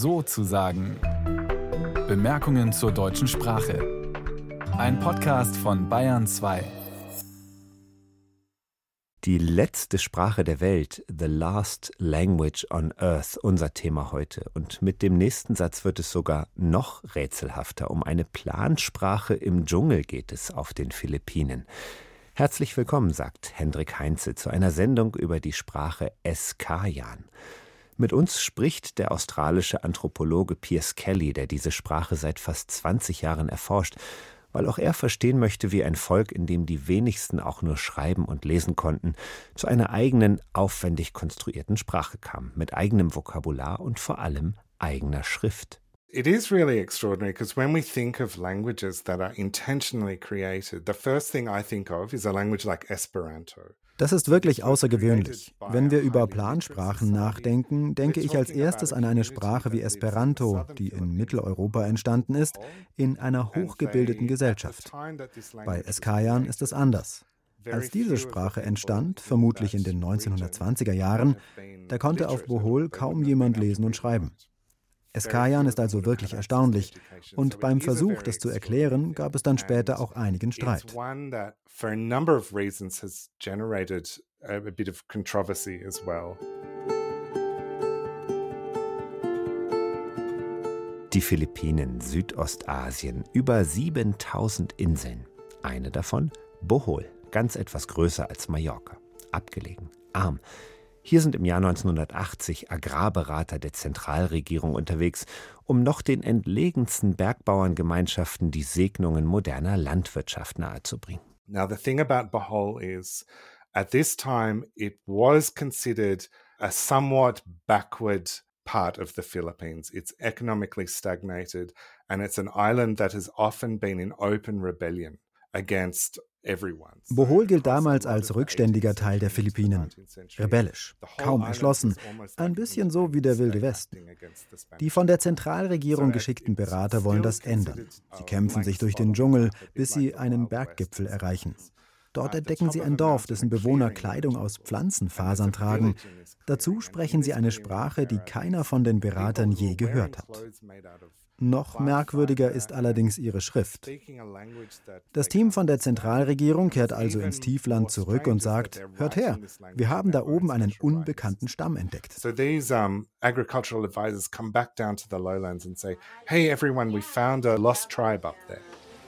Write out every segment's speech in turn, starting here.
so zu sagen. Bemerkungen zur deutschen Sprache. Ein Podcast von Bayern 2. Die letzte Sprache der Welt, the last language on earth, unser Thema heute. Und mit dem nächsten Satz wird es sogar noch rätselhafter. Um eine Plansprache im Dschungel geht es auf den Philippinen. Herzlich willkommen, sagt Hendrik Heinzel, zu einer Sendung über die Sprache Eskayan. Mit uns spricht der australische Anthropologe Piers Kelly, der diese Sprache seit fast 20 Jahren erforscht, weil auch er verstehen möchte, wie ein Volk, in dem die wenigsten auch nur schreiben und lesen konnten, zu einer eigenen, aufwendig konstruierten Sprache kam, mit eigenem Vokabular und vor allem eigener Schrift. It is really extraordinary because when we think of languages that are intentionally created, the first thing I think of is a language like Esperanto. Das ist wirklich außergewöhnlich. Wenn wir über Plansprachen nachdenken, denke ich als erstes an eine Sprache wie Esperanto, die in Mitteleuropa entstanden ist, in einer hochgebildeten Gesellschaft. Bei Eskayan ist es anders. Als diese Sprache entstand, vermutlich in den 1920er Jahren, da konnte auf Bohol kaum jemand lesen und schreiben. Eskayan ist also wirklich erstaunlich und beim Versuch, das zu erklären, gab es dann später auch einigen Streit. Die Philippinen, Südostasien, über 7000 Inseln. Eine davon, Bohol, ganz etwas größer als Mallorca, abgelegen, arm. Hier sind im Jahr 1980 Agrarberater der Zentralregierung unterwegs, um noch den entlegensten Bergbauerngemeinschaften die Segnungen moderner Landwirtschaft nahezubringen. Now the thing about Bohol is, at this time it was considered a somewhat backward part of the Philippines. It's economically stagnated and it's an island that has often been in open rebellion against everyone. Bohol gilt damals als rückständiger Teil der Philippinen. Rebellisch, kaum erschlossen, ein bisschen so wie der Wilde Westen. Die von der Zentralregierung geschickten Berater wollen das ändern. Sie kämpfen sich durch den Dschungel, bis sie einen Berggipfel erreichen. Dort entdecken sie ein Dorf, dessen Bewohner Kleidung aus Pflanzenfasern tragen. Dazu sprechen sie eine Sprache, die keiner von den Beratern je gehört hat. Noch merkwürdiger ist allerdings ihre Schrift. Das Team von der Zentralregierung kehrt also ins Tiefland zurück und sagt, hört her, wir haben da oben einen unbekannten Stamm entdeckt. So these agricultural advisors come back down to the lowlands and say, hey everyone, we found a lost tribe up there.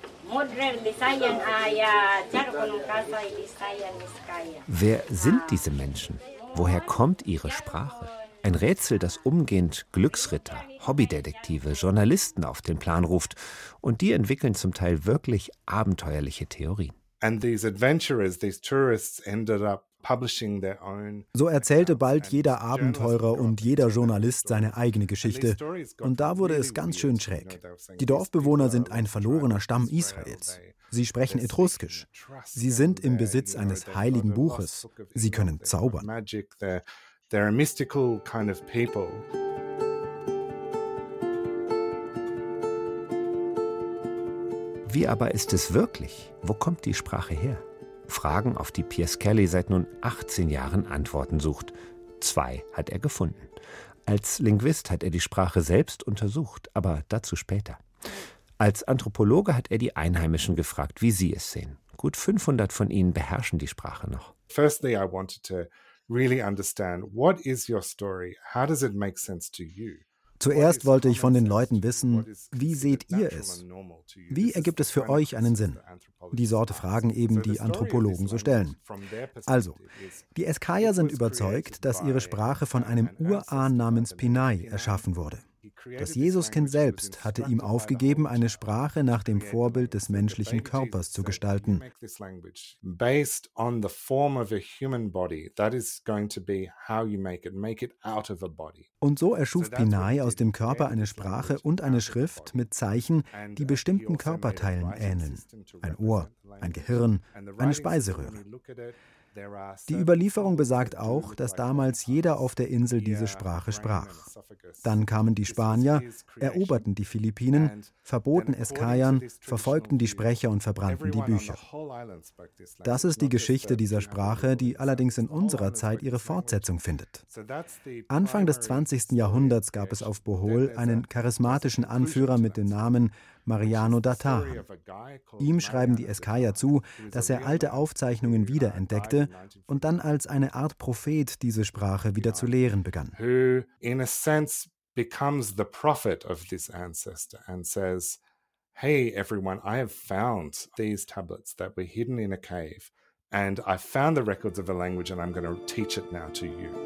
Wer sind diese Menschen? Woher kommt ihre Sprache? Ein Rätsel, das umgehend Glücksritter, Hobbydetektive, Journalisten auf den Plan ruft. Und die entwickeln zum Teil wirklich abenteuerliche Theorien. And these adventurers, these tourists ended up publishing their own. So erzählte bald jeder Abenteurer und jeder Journalist seine eigene Geschichte. Und da wurde es ganz schön schräg. Die Dorfbewohner sind ein verlorener Stamm Israels. Sie sprechen Etruskisch. Sie sind im Besitz eines heiligen Buches. Sie können zaubern. They're a mystical kind of people. Wie aber ist es wirklich? Wo kommt die Sprache her? Fragen, auf die Piers Kelly seit nun 18 Jahren Antworten sucht. 2 hat er gefunden. Als Linguist hat er die Sprache selbst untersucht, aber dazu später. Als Anthropologe hat er die Einheimischen gefragt, wie sie es sehen. Gut 500 von ihnen beherrschen die Sprache noch. Firstly, I wanted to really understand, what is your story? How does it make sense to you? Zuerst wollte ich von den Leuten wissen, wie seht ihr es? Wie ergibt es für euch einen Sinn? Die Sorte Fragen eben, die Anthropologen so stellen. Also, die Eskaya sind überzeugt, dass ihre Sprache von einem Urahn namens Pinay erschaffen wurde. Das Jesuskind selbst hatte ihm aufgegeben, eine Sprache nach dem Vorbild des menschlichen Körpers zu gestalten. Und so erschuf Pinay aus dem Körper eine Sprache und eine Schrift mit Zeichen, die bestimmten Körperteilen ähneln. Ein Ohr, ein Gehirn, eine Speiseröhre. Die Überlieferung besagt auch, dass damals jeder auf der Insel diese Sprache sprach. Dann kamen die Spanier, eroberten die Philippinen, verboten Eskayan, verfolgten die Sprecher und verbrannten die Bücher. Das ist die Geschichte dieser Sprache, die allerdings in unserer Zeit ihre Fortsetzung findet. Anfang des 20. Jahrhunderts gab es auf Bohol einen charismatischen Anführer mit dem Namen Mariano Datahan. Ihm schreiben die Eskaya zu, dass er alte Aufzeichnungen wiederentdeckte und dann als eine Art Prophet diese Sprache wieder zu lehren begann. Who, in a sense, becomes the prophet of this ancestor and says, "Hey everyone, I have found these tablets that were hidden in a cave and I found the records of a language and I'm going to teach it now to you."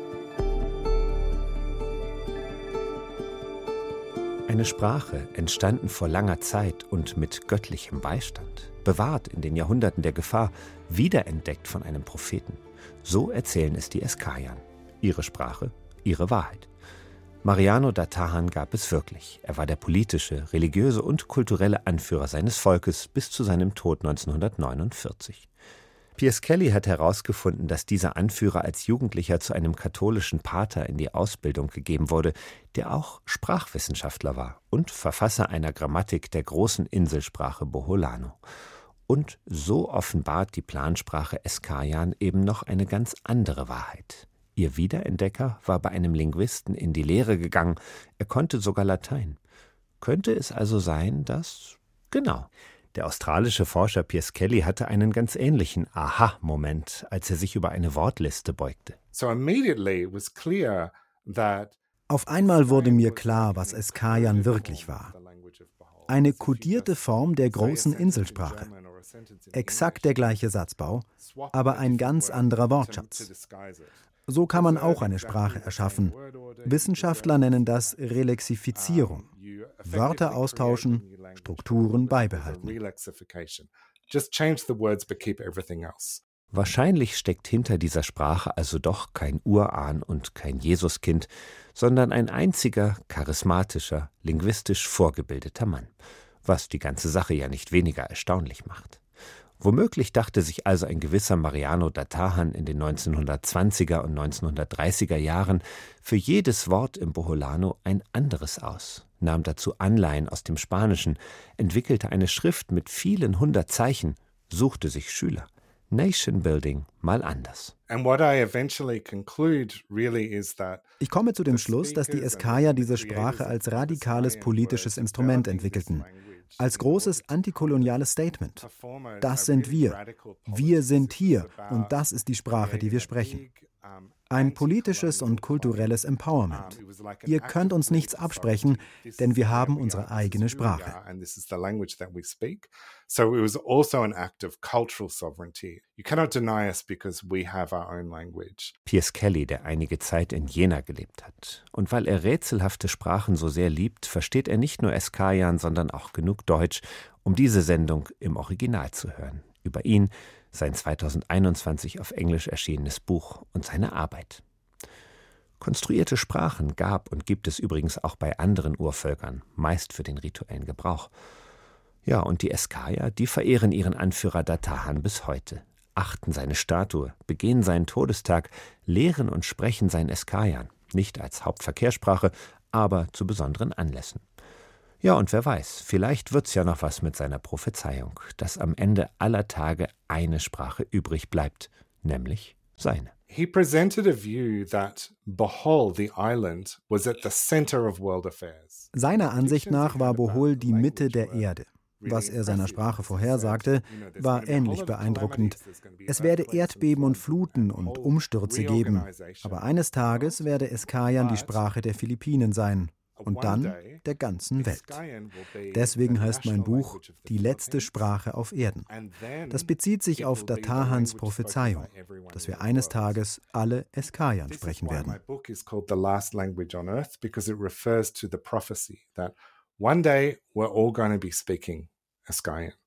Eine Sprache, entstanden vor langer Zeit und mit göttlichem Beistand, bewahrt in den Jahrhunderten der Gefahr, wiederentdeckt von einem Propheten. So erzählen es die Eskayan. Ihre Sprache, ihre Wahrheit. Mariano Datahan gab es wirklich. Er war der politische, religiöse und kulturelle Anführer seines Volkes bis zu seinem Tod 1949. Piers Kelly hat herausgefunden, dass dieser Anführer als Jugendlicher zu einem katholischen Pater in die Ausbildung gegeben wurde, der auch Sprachwissenschaftler war und Verfasser einer Grammatik der großen Inselsprache Boholano. Und so offenbart die Plansprache Eskayan eben noch eine ganz andere Wahrheit. Ihr Wiederentdecker war bei einem Linguisten in die Lehre gegangen, er konnte sogar Latein. Könnte es also sein, dass... Genau. Der australische Forscher Piers Kelly hatte einen ganz ähnlichen Aha-Moment, als er sich über eine Wortliste beugte. Auf einmal wurde mir klar, was Eskayan wirklich war. Eine kodierte Form der großen Inselsprache. Exakt der gleiche Satzbau, aber ein ganz anderer Wortschatz. So kann man auch eine Sprache erschaffen. Wissenschaftler nennen das Relexifizierung. Wörter austauschen, Strukturen beibehalten. Wahrscheinlich steckt hinter dieser Sprache also doch kein Urahn und kein Jesuskind, sondern ein einziger, charismatischer, linguistisch vorgebildeter Mann, was die ganze Sache ja nicht weniger erstaunlich macht. Womöglich dachte sich also ein gewisser Mariano Datahan in den 1920er und 1930er Jahren für jedes Wort im Boholano ein anderes aus, nahm dazu Anleihen aus dem Spanischen, entwickelte eine Schrift mit vielen 100 Zeichen, suchte sich Schüler. Nation Building mal anders. Ich komme zu dem Schluss, dass die Eskaya diese Sprache als radikales politisches Instrument entwickelten. Als großes antikoloniales Statement. Das sind wir. Wir sind hier und das ist die Sprache, die wir sprechen. Ein politisches und kulturelles Empowerment. Ihr könnt uns nichts absprechen, denn wir haben unsere eigene Sprache. So it was also an act of cultural sovereignty. You cannot deny us because we have our own language. Piers Kelly, der einige Zeit in Jena gelebt hat. Und weil er rätselhafte Sprachen so sehr liebt, versteht er nicht nur Eskayan, sondern auch genug Deutsch, um diese Sendung im Original zu hören. Über ihn, sein 2021 auf Englisch erschienenes Buch und seine Arbeit. Konstruierte Sprachen gab und gibt es übrigens auch bei anderen Urvölkern, meist für den rituellen Gebrauch. Ja, und die Eskaya, die verehren ihren Anführer Datahan bis heute, achten seine Statue, begehen seinen Todestag, lehren und sprechen sein Eskayan, nicht als Hauptverkehrssprache, aber zu besonderen Anlässen. Ja, und wer weiß, vielleicht wird's ja noch was mit seiner Prophezeiung, dass am Ende aller Tage eine Sprache übrig bleibt, nämlich seine. He presented a view that Bohol, the island, was at the center of world affairs. Seiner Ansicht nach war Bohol die Mitte der Erde. Was er seiner Sprache vorhersagte, war ähnlich beeindruckend. Es werde Erdbeben und Fluten und Umstürze geben, aber eines Tages werde Eskayan die Sprache der Philippinen sein und dann der ganzen Welt. Deswegen heißt mein Buch »Die letzte Sprache auf Erden«. Das bezieht sich auf Datahans Prophezeiung, dass wir eines Tages alle Eskayan sprechen werden. One day we're all going to be speaking Eskayan.